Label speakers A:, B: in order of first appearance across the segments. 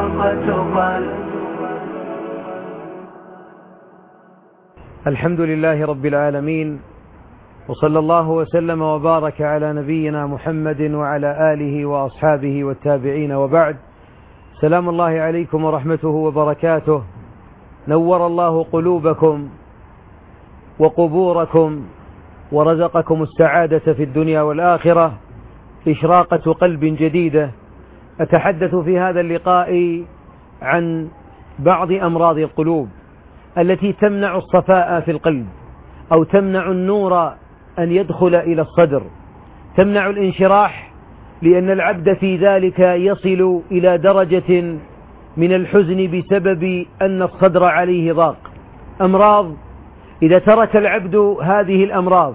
A: الحمد لله رب العالمين، وصلى الله وسلم وبارك على نبينا محمد وعلى آله وأصحابه والتابعين، وبعد. سلام الله عليكم ورحمته وبركاته. نور الله قلوبكم وقبوركم ورزقكم السعادة في الدنيا والآخرة. إشراقة قلب جديدة. أتحدث في هذا اللقاء عن بعض أمراض القلوب التي تمنع الصفاء في القلب، أو تمنع النور أن يدخل إلى الصدر، تمنع الانشراح، لأن العبد في ذلك يصل إلى درجة من الحزن بسبب أن الصدر عليه ضاق. أمراض إذا ترك العبد هذه الأمراض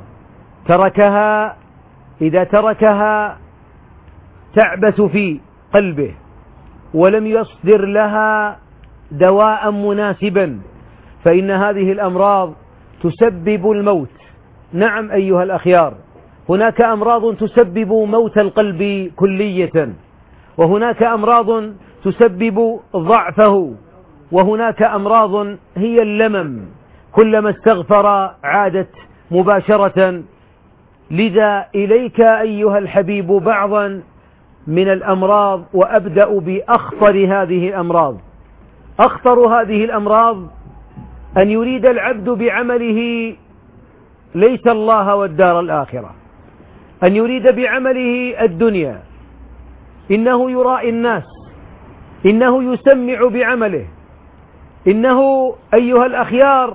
A: إذا تركها تعبث في قلبه ولم يصدر لها دواء مناسبا، فإن هذه الأمراض تسبب الموت. نعم أيها الأخيار، هناك أمراض تسبب موت القلب كلية، وهناك أمراض تسبب ضعفه، وهناك أمراض هي اللمم، كلما استغفر عادت مباشرة. لذا إليك أيها الحبيب بعضا من الأمراض، وأبدأ بأخطر هذه الأمراض. أخطر هذه الأمراض أن يريد العبد بعمله ليس الله والدار الآخرة، أن يريد بعمله الدنيا. إنه يرائي الناس، إنه يسمع بعمله، إنه أيها الأخيار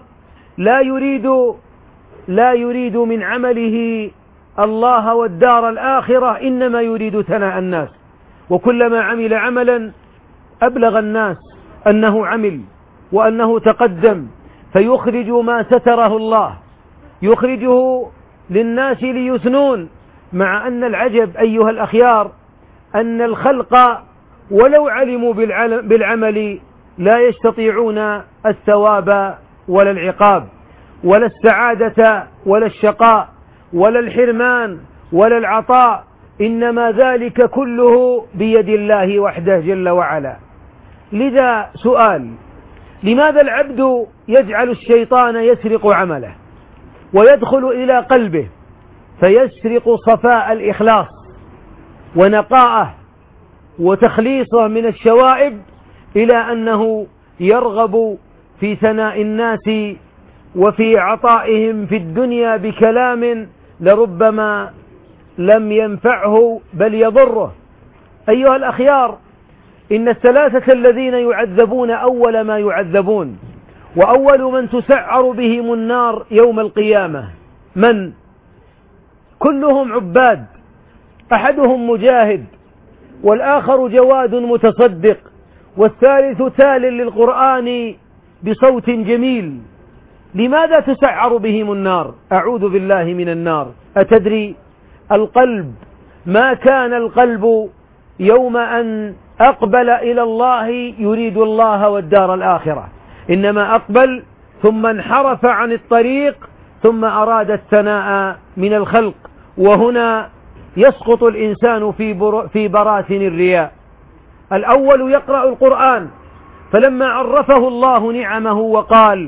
A: لا يريد من عمله الله والدار الآخرة، إنما يريد ثناء الناس. وكلما عمل عملا أبلغ الناس أنه عمل وأنه تقدم، فيخرج ما ستره الله، يخرجه للناس ليثنون. مع أن العجب أيها الأخيار أن الخلق ولو علموا بالعمل لا يستطيعون الثواب ولا العقاب ولا السعادة ولا الشقاء ولا الحرمان ولا العطاء، إنما ذلك كله بيد الله وحده جل وعلا. لذا سؤال: لماذا العبد يجعل الشيطان يسرق عمله ويدخل إلى قلبه فيسرق صفاء الإخلاص ونقاءه وتخليصه من الشوائب، إلى أنه يرغب في ثناء الناس وفي عطائهم في الدنيا بكلام لربما لم ينفعه بل يضره؟ أيها الأخيار، إن الثلاثة الذين يعذبون أول ما يعذبون، وأول من تسعر بهم النار يوم القيامة، من؟ كلهم عباد، أحدهم مجاهد، والآخر جواد متصدق، والثالث تال للقرآن بصوت جميل. لماذا تسعر بهم النار؟ أعوذ بالله من النار. أتدري؟ القلب، ما كان القلب يوم أن أقبل إلى الله يريد الله والدار الآخرة، إنما أقبل ثم انحرف عن الطريق، ثم أراد الثناء من الخلق. وهنا يسقط الإنسان في براثن الرياء. الأول يقرأ القرآن، فلما عرفه الله نعمه وقال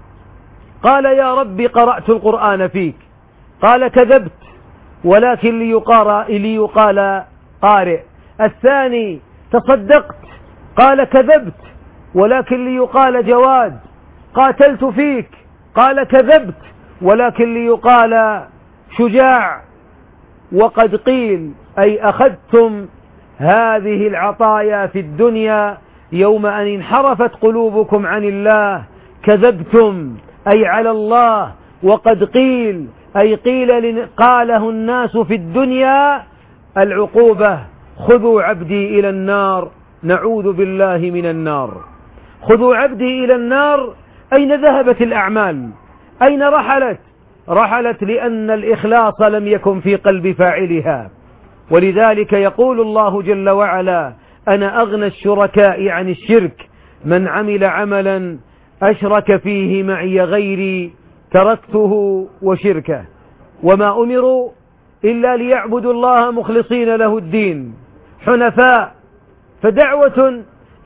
A: يا رب قرأت القرآن فيك، قال كذبت ولكن ليقال قارئ. الثاني تصدقت، قال كذبت ولكن ليقال جواد. قاتلت فيك، قال كذبت ولكن ليقال شجاع. وقد قيل أي أخذتم هذه العطايا في الدنيا، يوم أن انحرفت قلوبكم عن الله كذبتم أي على الله. وقد قيل أي قاله الناس في الدنيا العقوبة: خذوا عبدي إلى النار. نعوذ بالله من النار. خذوا عبدي إلى النار. أين ذهبت الأعمال؟ أين رحلت لأن الإخلاص لم يكن في قلب فاعلها. ولذلك يقول الله جل وعلا: أنا أغنى الشركاء عن الشرك، من عمل عملا أشرك فيه معي غيري تركته وشركه. وما أمروا إلا ليعبدوا الله مخلصين له الدين حنفاء. فدعوة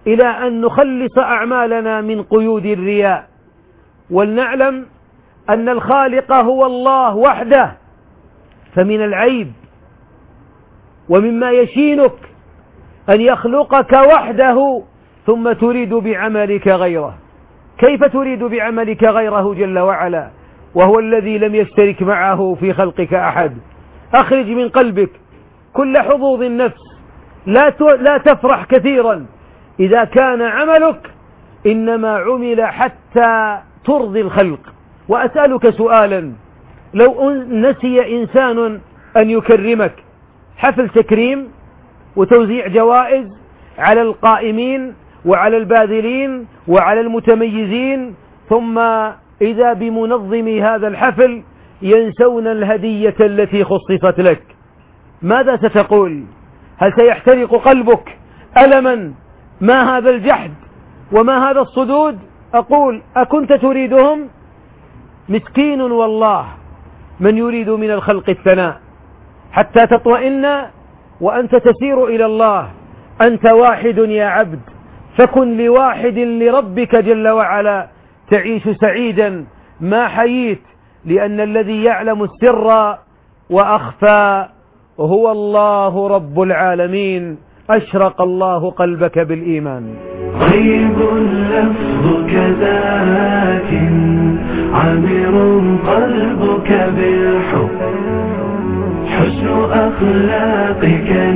A: إلى أن نخلص أعمالنا من قيود الرياء، ولنعلم أن الخالق هو الله وحده. فمن العيب ومما يشينك أن يخلقك وحده ثم تريد بعملك غيره. كيف تريد بعملك غيره جل وعلا وهو الذي لم يشترك معه في خلقك أحد؟ أخرج من قلبك كل حظوظ النفس، لا تفرح كثيرا إذا كان عملك إنما عمل حتى ترضي الخلق. وأسألك سؤالا: لو نسي إنسان أن يكرمك، حفل تكريم وتوزيع جوائز على القائمين وعلى الباذلين وعلى المتميزين، ثم إذا بمنظمي هذا الحفل ينسون الهدية التي خصصت لك، ماذا ستقول؟ هل سيحترق قلبك ألما؟ ما هذا الجحد وما هذا الصدود؟ أقول: أكنت تريدهم؟ مسكين والله من يريد من الخلق الثناء حتى تطمئن وأنت تسير إلى الله. أنت واحد يا عبد، فكن لواحد لربك جل وعلا تعيش سعيدا ما حييت، لأن الذي يعلم السر وأخفى هو الله رب العالمين. أشرق الله قلبك بالإيمان.
B: طيب اللفظ كذاك عامر قلبك بالحب، حسن أخلاقك